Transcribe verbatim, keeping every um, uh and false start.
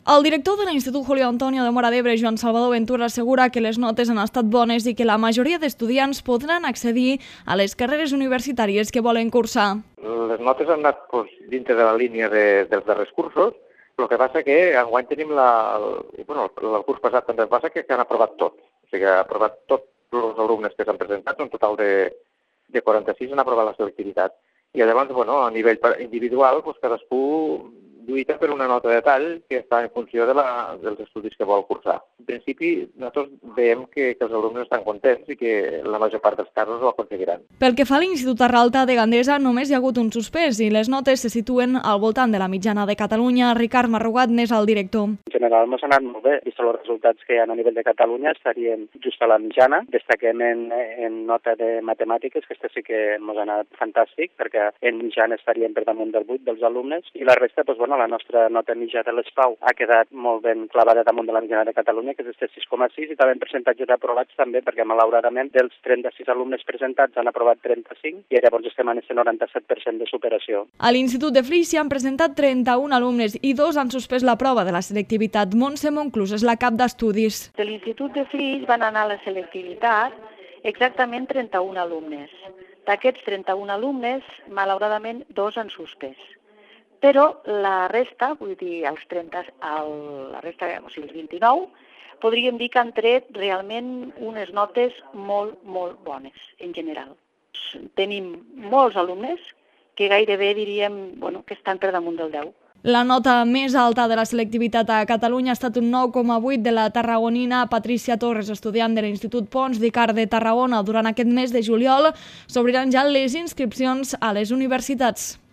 El director de l'Institut Julio Antonio de Móra d'Ebre, Joan Salvador Ventura, assegura que les notes han estat bones i que la majoria d'estudiants podran accedir a les carreres universitàries que volen cursar. Les notes han anat pues, dintre de la línia de, dels darrers cursos, el que passa que enguany tenim la, el, bueno, el curs passat també passa que, que han aprovat tot. O sigui, han aprovat tots els alumnes que s'han presentat, un total de, de quaranta-sis han aprovat la selectivitat. I llavors, bueno, a nivell individual, pues, cadascú lluita per una nota de tall que està en funció de la, dels estudis que vol cursar. En principi, nosaltres veiem que, que els alumnes estan contents i que la major part dels casos ho aconseguiran. Pel que fa a l'Institut Arralta de Gandesa, només hi ha hagut un suspès i les notes se situen al voltant de la mitjana de Catalunya. Ricard Marrugat n'és el director. En general ens ha anat molt bé. Vist els resultats que hi ha a nivell de Catalunya, estaríem just a la mitjana. Destaquem en, en nota de matemàtiques, que este sí que ens ha anat fantàstic, perquè en mitjana estaríem per damunt del vuit dels alumnes, i la resta, doncs, bueno, la nostra nota mitjana de l'ESPAU ha quedat molt ben clavada damunt de la mitjana de Catalunya, que és de sis coma sis, i també en percentatge d'aprovats també, perquè malauradament dels trenta-sis alumnes presentats han aprovat trenta-cinc, i llavors estem en aquest noranta-set per cent de superació. A l'Institut de Flix s'hi han presentat trenta-un alumnes i dos han suspès la prova de la selectivitat. Montse Monclús és la cap d'estudis. De l'Institut de Flix van anar a la selectivitat exactament trenta-un alumnes. D'aquests trenta-un alumnes, malauradament, dos han suspès. Però la resta, vull dir, els trenta, el, la resta, o sigui, els vint-i-nou, podríem dir que han tret realment unes notes molt, molt bones, en general. Tenim molts alumnes que gairebé diríem bueno, que estan per damunt del deu. La nota més alta de la selectivitat a Catalunya ha estat un nou coma vuit de la tarragonina Patricia Torres, estudiant de l'Institut Pons d'Icart de Tarragona. Durant aquest mes de juliol s'obriran ja les inscripcions a les universitats.